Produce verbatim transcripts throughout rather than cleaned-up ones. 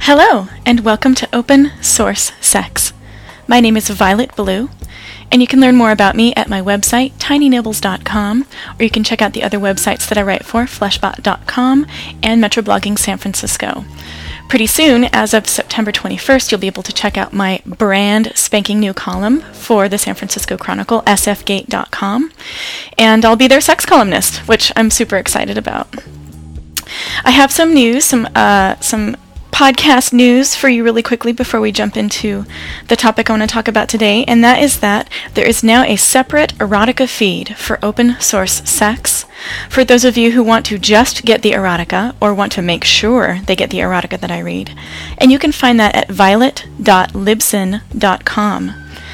Hello, and welcome to Open Source Sex. My name is Violet Blue, and you can learn more about me at my website, tiny nibbles dot com, or you can check out the other websites that I write for, fleshbot dot com and Metroblogging San Francisco. Pretty soon, as of September twenty-first, you'll be able to check out my brand spanking new column for the San Francisco Chronicle, s f gate dot com, and I'll be their sex columnist, which I'm super excited about. I have some news, some uh, some podcast news for you really quickly before we jump into the topic I want to talk about today, and that is that there is now a separate erotica feed for open source sex for those of you who want to just get the erotica or want to make sure they get the erotica that I read. And you can find that at violet dot libsyn dot com.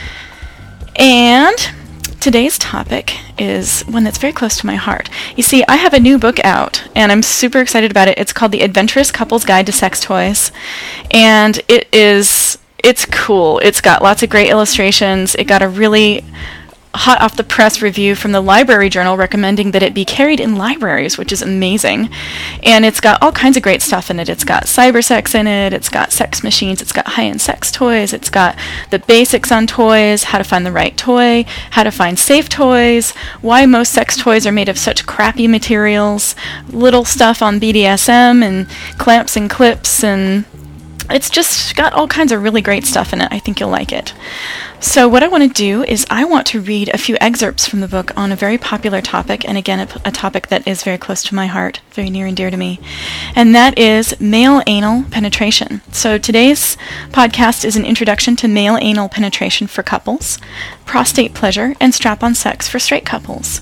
And today's topic is one that's very close to my heart. You see, I have a new book out, and I'm super excited about it. It's called The Adventurous Couple's Guide to Sex Toys, and it is, it's cool. It's got lots of great illustrations. It got a really hot off the press review from the Library Journal recommending that it be carried in libraries, which is amazing. And it's got all kinds of great stuff in it. It's got cyber sex in it, it's got sex machines, it's got high-end sex toys, it's got the basics on toys, how to find the right toy, how to find safe toys, why most sex toys are made of such crappy materials, little stuff on B D S M and clamps and clips, and it's just got all kinds of really great stuff in it. I think you'll like it. So what I want to do is I want to read a few excerpts from the book on a very popular topic, and again, a, a topic that is very close to my heart, very near and dear to me, and that is male anal penetration. So today's podcast is an introduction to male anal penetration for couples, prostate pleasure, and strap-on sex for straight couples.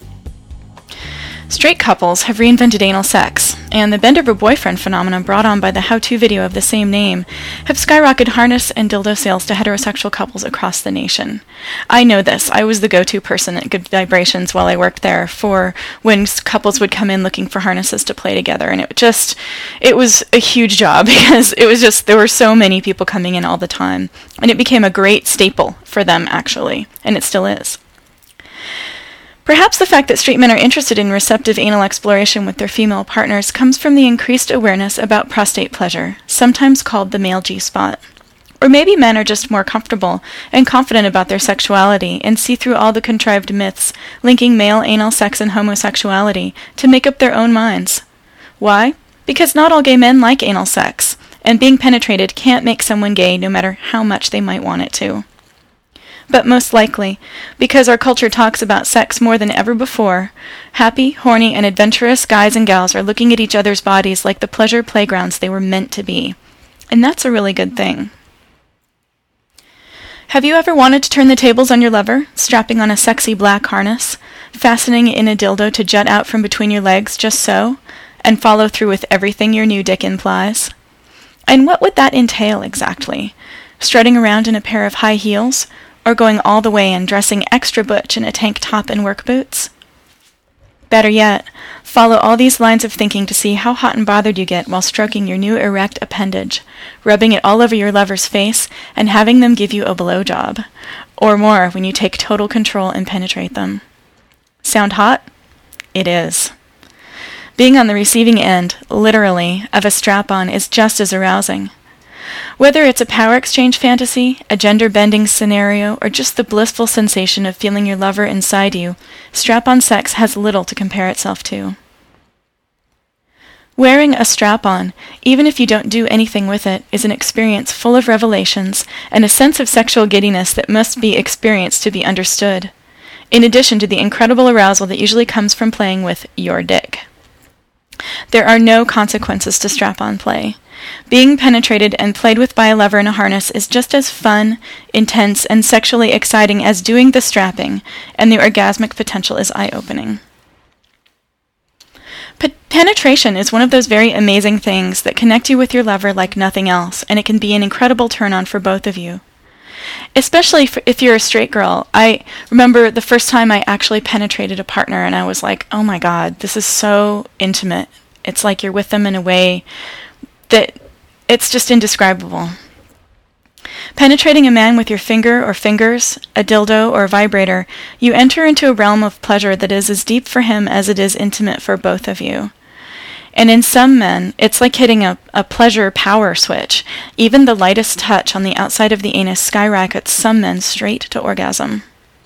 Straight couples have reinvented anal sex, and the bend over boyfriend phenomenon brought on by the how-to video of the same name have skyrocketed harness and dildo sales to heterosexual couples across the nation. I know this. I was the go-to person at Good Vibrations while I worked there for when couples would come in looking for harnesses to play together, and it just, it was a huge job because it was just, there were so many people coming in all the time, and it became a great staple for them, actually, and it still is. Perhaps the fact that straight men are interested in receptive anal exploration with their female partners comes from the increased awareness about prostate pleasure, sometimes called the male G-spot. Or maybe men are just more comfortable and confident about their sexuality and see through all the contrived myths linking male anal sex and homosexuality to make up their own minds. Why? Because not all gay men like anal sex, and being penetrated can't make someone gay no matter how much they might want it to. But most likely, because our culture talks about sex more than ever before, happy, horny, and adventurous guys and gals are looking at each other's bodies like the pleasure playgrounds they were meant to be. And that's a really good thing. Have you ever wanted to turn the tables on your lover, strapping on a sexy black harness, fastening in a dildo to jut out from between your legs just so, and follow through with everything your new dick implies? And what would that entail exactly? Strutting around in a pair of high heels, or going all the way and dressing extra butch in a tank top and work boots? Better yet, follow all these lines of thinking to see how hot and bothered you get while stroking your new erect appendage, rubbing it all over your lover's face, and having them give you a blowjob, or more when you take total control and penetrate them. Sound hot? It is. Being on the receiving end, literally, of a strap-on is just as arousing. Whether it's a power exchange fantasy, a gender-bending scenario, or just the blissful sensation of feeling your lover inside you, strap-on sex has little to compare itself to. Wearing a strap-on, even if you don't do anything with it, is an experience full of revelations and a sense of sexual giddiness that must be experienced to be understood, in addition to the incredible arousal that usually comes from playing with your dick. There are no consequences to strap-on play. Being penetrated and played with by a lover in a harness is just as fun, intense, and sexually exciting as doing the strapping, and the orgasmic potential is eye-opening. P- penetration is one of those very amazing things that connect you with your lover like nothing else, and it can be an incredible turn-on for both of you. Especially for, if you're a straight girl. I remember the first time I actually penetrated a partner, and I was like, oh my god, this is so intimate. It's like you're with them in a way that it's just indescribable. Penetrating a man with your finger or fingers, a dildo or a vibrator, you enter into a realm of pleasure that is as deep for him as it is intimate for both of you. And in some men, it's like hitting a, a pleasure power switch. Even the lightest touch on the outside of the anus skyrockets some men straight to orgasm.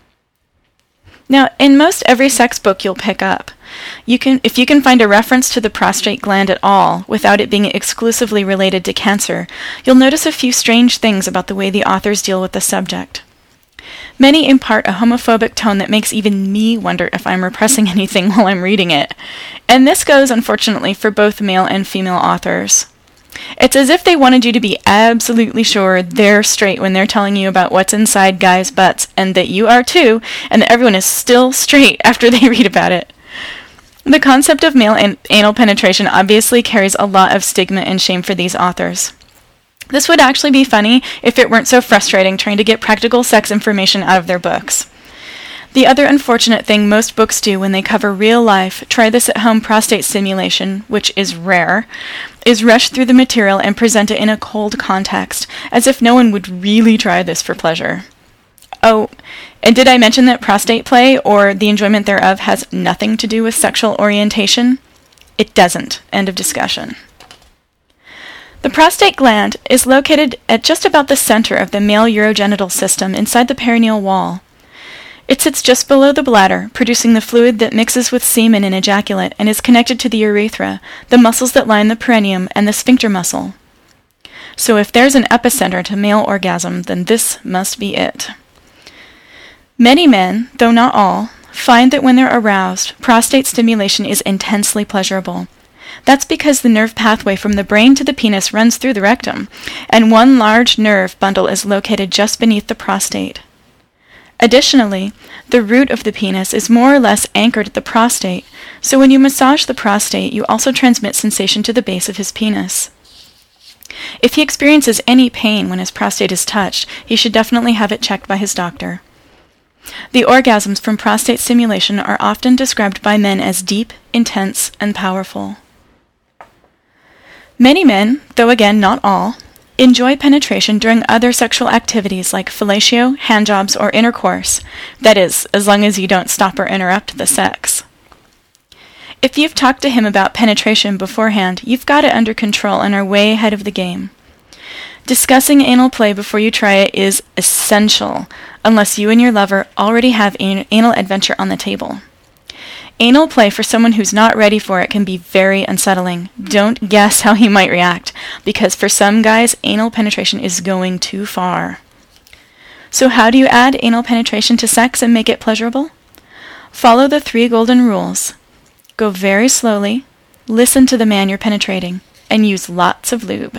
Now, in most every sex book you'll pick up, you can, if you can find a reference to the prostate gland at all without it being exclusively related to cancer, you'll notice a few strange things about the way the authors deal with the subject. Many impart a homophobic tone that makes even me wonder if I'm repressing anything while I'm reading it. And this goes, unfortunately, for both male and female authors. It's as if they wanted you to be absolutely sure they're straight when they're telling you about what's inside guys' butts, and that you are too, and that everyone is still straight after they read about it. The concept of male an- anal penetration obviously carries a lot of stigma and shame for these authors. This would actually be funny if it weren't so frustrating trying to get practical sex information out of their books. The other unfortunate thing most books do when they cover real-life, try-this-at-home prostate stimulation, which is rare, is rush through the material and present it in a cold context, as if no one would really try this for pleasure. Oh, and did I mention that prostate play, or the enjoyment thereof, has nothing to do with sexual orientation? It doesn't. End of discussion. The prostate gland is located at just about the center of the male urogenital system inside the perineal wall. It sits just below the bladder, producing the fluid that mixes with semen and ejaculate and is connected to the urethra, the muscles that line the perineum, and the sphincter muscle. So if there's an epicenter to male orgasm, then this must be it. Many men, though not all, find that when they're aroused, prostate stimulation is intensely pleasurable. That's because the nerve pathway from the brain to the penis runs through the rectum, and one large nerve bundle is located just beneath the prostate. Additionally, the root of the penis is more or less anchored at the prostate, so when you massage the prostate, you also transmit sensation to the base of his penis. If he experiences any pain when his prostate is touched, he should definitely have it checked by his doctor. The orgasms from prostate stimulation are often described by men as deep, intense, and powerful. Many men, though again not all, enjoy penetration during other sexual activities like fellatio, handjobs, or intercourse. That is, as long as you don't stop or interrupt the sex. If you've talked to him about penetration beforehand, you've got it under control and are way ahead of the game. Discussing anal play before you try it is essential, unless you and your lover already have an anal adventure on the table. Anal play for someone who's not ready for it can be very unsettling. Don't guess how he might react, because for some guys, anal penetration is going too far. So how do you add anal penetration to sex and make it pleasurable? Follow the three golden rules. Go very slowly, listen to the man you're penetrating, and use lots of lube.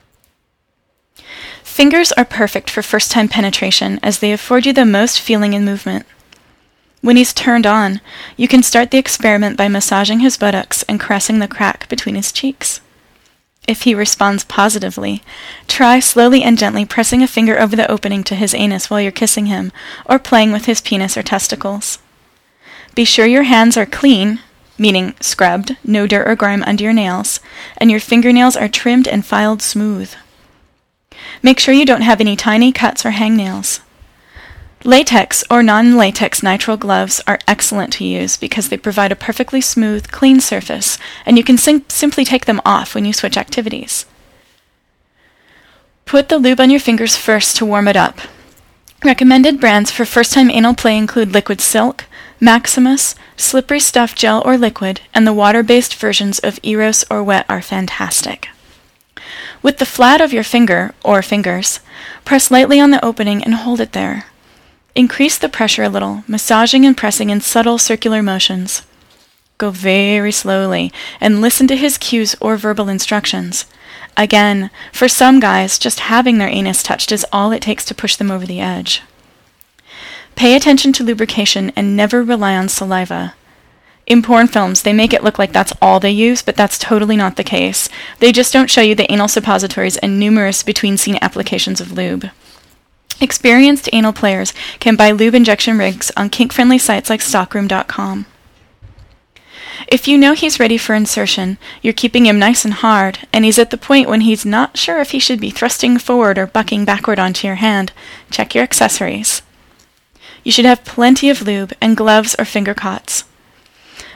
Fingers are perfect for first-time penetration as they afford you the most feeling and movement. When he's turned on, you can start the experiment by massaging his buttocks and caressing the crack between his cheeks. If he responds positively, try slowly and gently pressing a finger over the opening to his anus while you're kissing him, or playing with his penis or testicles. Be sure your hands are clean, meaning scrubbed, no dirt or grime under your nails, and your fingernails are trimmed and filed smooth. Make sure you don't have any tiny cuts or hangnails. Latex or non-latex nitrile gloves are excellent to use because they provide a perfectly smooth, clean surface, and you can sim- simply take them off when you switch activities. Put the lube on your fingers first to warm it up. Recommended brands for first-time anal play include Liquid Silk, Maximus, Slippery Stuff Gel or Liquid, and the water-based versions of Eros or Wet are fantastic. With the flat of your finger, or fingers, press lightly on the opening and hold it there. Increase the pressure a little, massaging and pressing in subtle circular motions. Go very slowly, and listen to his cues or verbal instructions. Again, for some guys, just having their anus touched is all it takes to push them over the edge. Pay attention to lubrication and never rely on saliva. In porn films, they make it look like that's all they use, but that's totally not the case. They just don't show you the anal suppositories and numerous between-scene applications of lube. Experienced anal players can buy lube injection rigs on kink-friendly sites like stockroom dot com. If you know he's ready for insertion, you're keeping him nice and hard, and he's at the point when he's not sure if he should be thrusting forward or bucking backward onto your hand, check your accessories. You should have plenty of lube and gloves or finger cots.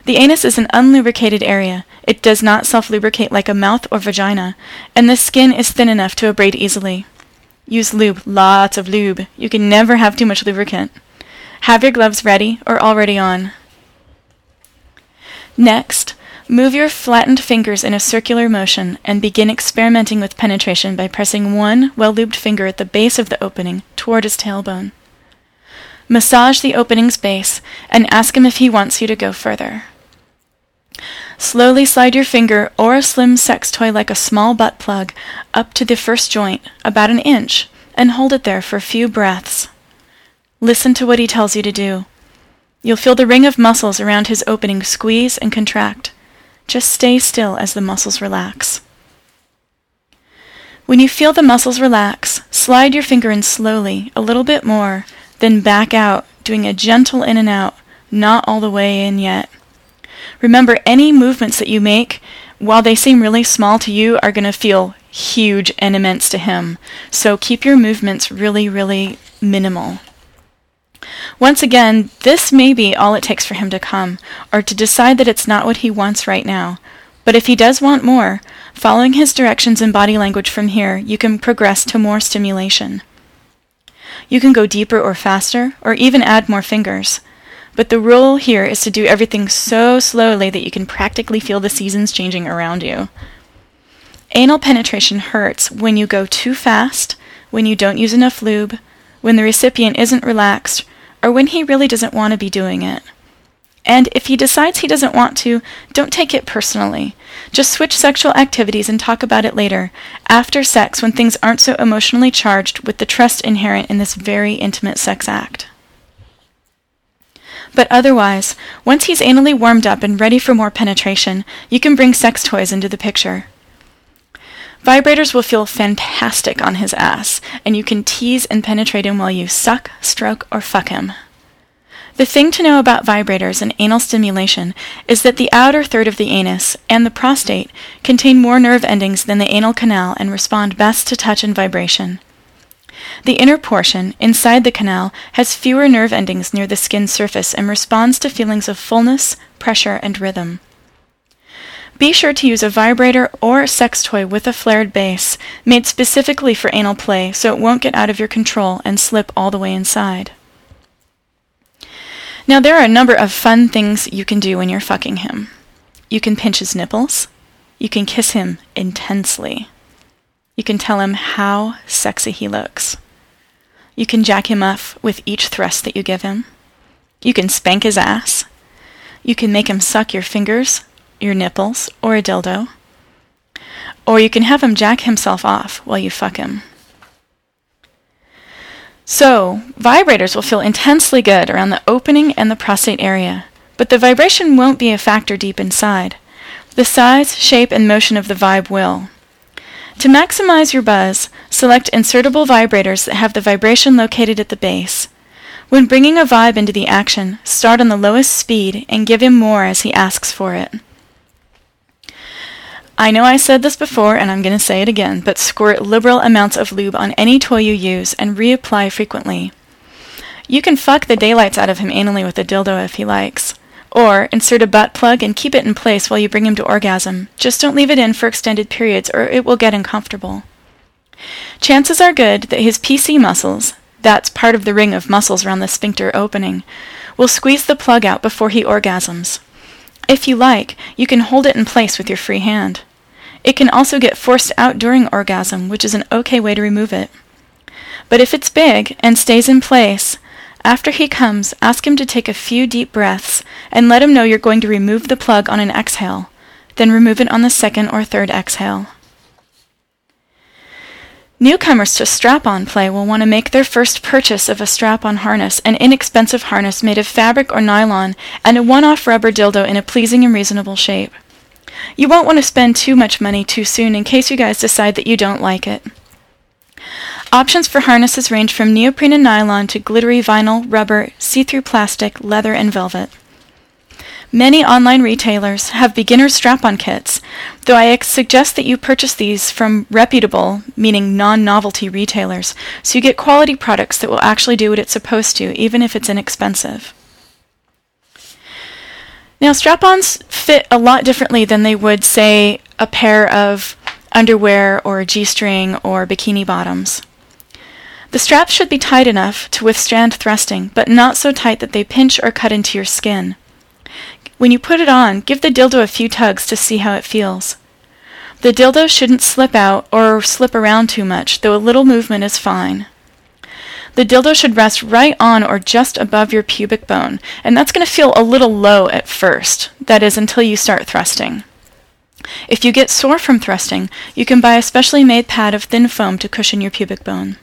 The anus is an unlubricated area. It does not self-lubricate like a mouth or vagina, and the skin is thin enough to abrade easily. Use lube, lots of lube. You can never have too much lubricant. Have your gloves ready or already on. Next, move your flattened fingers in a circular motion and begin experimenting with penetration by pressing one well-lubed finger at the base of the opening toward his tailbone. Massage the opening's base and ask him if he wants you to go further. Slowly slide your finger or a slim sex toy like a small butt plug up to the first joint, about an inch, and hold it there for a few breaths. Listen to what he tells you to do. You'll feel the ring of muscles around his opening squeeze and contract. Just stay still as the muscles relax. When you feel the muscles relax, slide your finger in slowly, a little bit more, then back out, doing a gentle in and out, not all the way in yet. Remember, any movements that you make, while they seem really small to you, are going to feel huge and immense to him. So keep your movements really, really minimal. Once again, this may be all it takes for him to come, or to decide that it's not what he wants right now. But if he does want more, following his directions and body language from here, you can progress to more stimulation. You can go deeper or faster, or even add more fingers. But the rule here is to do everything so slowly that you can practically feel the seasons changing around you. Anal penetration hurts when you go too fast, when you don't use enough lube, when the recipient isn't relaxed, or when he really doesn't want to be doing it. And if he decides he doesn't want to, don't take it personally. Just switch sexual activities and talk about it later, after sex, when things aren't so emotionally charged with the trust inherent in this very intimate sex act. But otherwise, once he's anally warmed up and ready for more penetration, you can bring sex toys into the picture. Vibrators will feel fantastic on his ass, and you can tease and penetrate him while you suck, stroke, or fuck him. The thing to know about vibrators and anal stimulation is that the outer third of the anus and the prostate contain more nerve endings than the anal canal and respond best to touch and vibration. The inner portion, inside the canal, has fewer nerve endings near the skin surface and responds to feelings of fullness, pressure, and rhythm. Be sure to use a vibrator or a sex toy with a flared base, made specifically for anal play so it won't get out of your control and slip all the way inside. Now, there are a number of fun things you can do when you're fucking him. You can pinch his nipples. You can kiss him intensely. You can tell him how sexy he looks. You can jack him up with each thrust that you give him. You can spank his ass. You can make him suck your fingers, your nipples, or a dildo. Or you can have him jack himself off while you fuck him. So, vibrators will feel intensely good around the opening and the prostate area, but the vibration won't be a factor deep inside. The size, shape, and motion of the vibe will. To maximize your buzz, select insertable vibrators that have the vibration located at the base. When bringing a vibe into the action, start on the lowest speed and give him more as he asks for it. I know I said this before, and I'm going to say it again, but squirt liberal amounts of lube on any toy you use and reapply frequently. You can fuck the daylights out of him anally with a dildo if he likes. Or insert a butt plug and keep it in place while you bring him to orgasm. Just don't leave it in for extended periods or it will get uncomfortable. Chances are good that his P C muscles, that's part of the ring of muscles around the sphincter opening, will squeeze the plug out before he orgasms. If you like, you can hold it in place with your free hand. It can also get forced out during orgasm, which is an okay way to remove it. But if it's big and stays in place, after he comes, ask him to take a few deep breaths and let him know you're going to remove the plug on an exhale, then remove it on the second or third exhale. Newcomers to strap-on play will want to make their first purchase of a strap-on harness, an inexpensive harness made of fabric or nylon, and a one-off rubber dildo in a pleasing and reasonable shape. You won't want to spend too much money too soon in case you guys decide that you don't like it. Options for harnesses range from neoprene and nylon to glittery vinyl, rubber, see-through plastic, leather, and velvet. Many online retailers have beginner strap-on kits, though I suggest that you purchase these from reputable, meaning non-novelty retailers, so you get quality products that will actually do what it's supposed to, even if it's inexpensive. Now, strap-ons fit a lot differently than they would, say, a pair of underwear or a G-string or bikini bottoms. The straps should be tight enough to withstand thrusting, but not so tight that they pinch or cut into your skin. When you put it on, give the dildo a few tugs to see how it feels. The dildo shouldn't slip out or slip around too much, though a little movement is fine. The dildo should rest right on or just above your pubic bone, and that's going to feel a little low at first, that is, until you start thrusting. If you get sore from thrusting, you can buy a specially made pad of thin foam to cushion your pubic bone.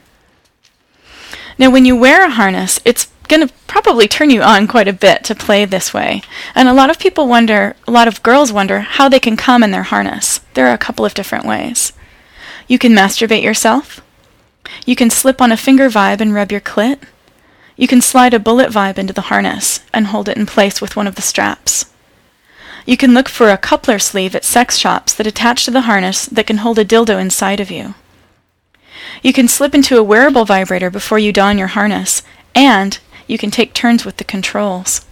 Now, when you wear a harness, it's going to probably turn you on quite a bit to play this way. And a lot of people wonder, a lot of girls wonder, how they can come in their harness. There are a couple of different ways. You can masturbate yourself. You can slip on a finger vibe and rub your clit. You can slide a bullet vibe into the harness and hold it in place with one of the straps. You can look for a coupler sleeve at sex shops that attach to the harness that can hold a dildo inside of you. You can slip into a wearable vibrator before you don your harness, and you can take turns with the controls.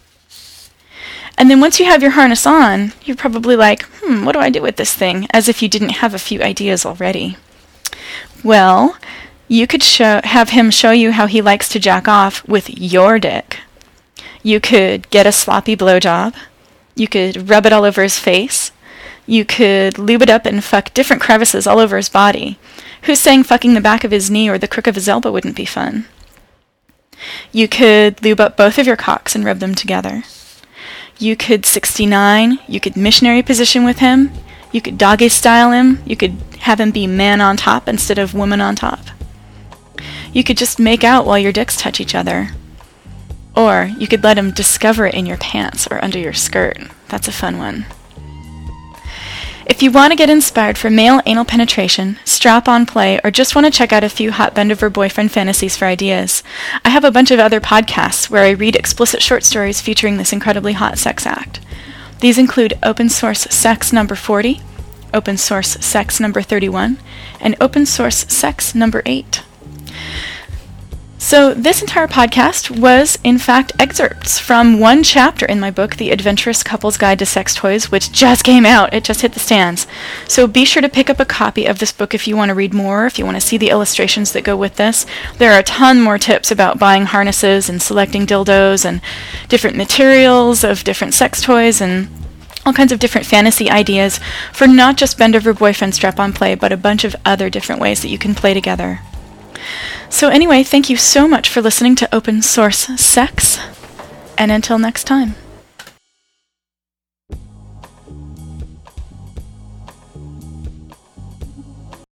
And then once you have your harness on, you're probably like, hmm, what do I do with this thing? As if you didn't have a few ideas already. Well, you could show, have him show you how he likes to jack off with your dick. You could get a sloppy blowjob. You could rub it all over his face. You could lube it up and fuck different crevices all over his body. Who's saying fucking the back of his knee or the crook of his elbow wouldn't be fun? You could lube up both of your cocks and rub them together. You could sixty-nine. You could missionary position with him. You could doggy style him. You could have him be man on top instead of woman on top. You could just make out while your dicks touch each other. Or you could let him discover it in your pants or under your skirt. That's a fun one. If you want to get inspired for male anal penetration, strap-on play, or just want to check out a few hot bend-over boyfriend fantasies for ideas, I have a bunch of other podcasts where I read explicit short stories featuring this incredibly hot sex act. These include Open Source Sex number forty, Open Source Sex number thirty-one, and Open Source Sex number eight. So this entire podcast was, in fact, excerpts from one chapter in my book, The Adventurous Couple's Guide to Sex Toys, which just came out. It just hit the stands. So be sure to pick up a copy of this book if you want to read more, if you want to see the illustrations that go with this. There are a ton more tips about buying harnesses and selecting dildos and different materials of different sex toys and all kinds of different fantasy ideas for not just bend-over boyfriend strap-on play, but a bunch of other different ways that you can play together. So anyway, thank you so much for listening to Open Source Sex, and until next time.